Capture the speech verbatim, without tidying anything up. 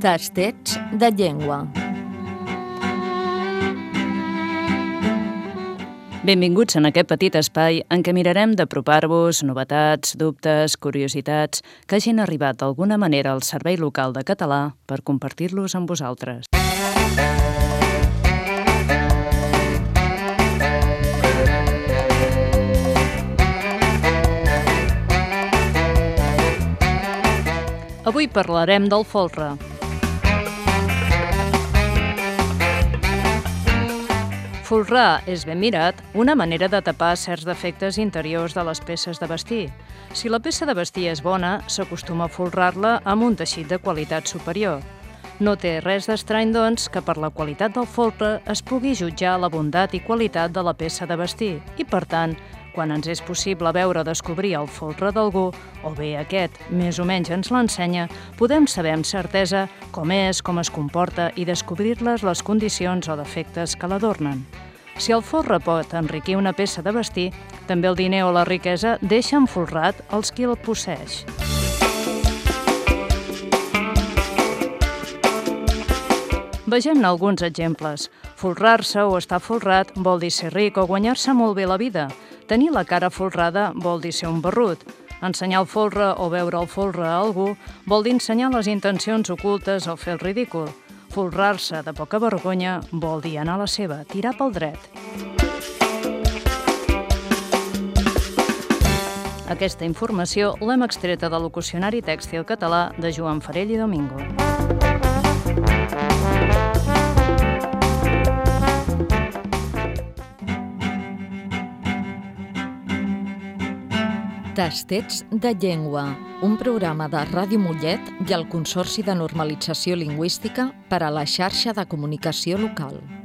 Tastets de llengua. Benvinguts en aquest petit espai en què mirarem d'apropar-vos novetats, dubtes, curiositats que hagin arribat d'alguna manera al Servei Local de Català per compartir-los amb vosaltres. Avui parlarem del folre. Folrar és, ben mirat, una manera de tapar certs defectes interiors de les peces de vestir. Si la peça de vestir és bona, s'acostuma a folrar-la amb un teixit de qualitat superior. No té res d'estrany, doncs, que per la qualitat del folre es pugui jutjar la bondat i qualitat de la peça de vestir i, per tant, quan ens és possible veure o descobrir el folre d'algú, o bé aquest més o menys ens l'ensenya, podem saber amb certesa com és, com es comporta i descobrir-les les condicions o defectes que l'adornen. Si el folre pot enriquir una peça de vestir, també el diner o la riquesa deixen folrat els qui el posseeix. Vegem alguns exemples. Folrar-se o estar folrat vol dir ser ric o guanyar-se molt bé la vida. Tenir la cara folrada vol dir ser un barrut. Ensenyar el folre o veure el folre a algú vol dir ensenyar les intencions ocultes o fer el ridícul. Folrar-se de poca vergonya vol dir anar a la seva, tirar pel dret. Aquesta informació l'hem extreta del Locucionari Tèxtil Català de Joan Farell i Domingo. Tastets de llengua, un programa de Ràdio Mollet i el Consorci de Normalització Lingüística per a la xarxa de comunicació local.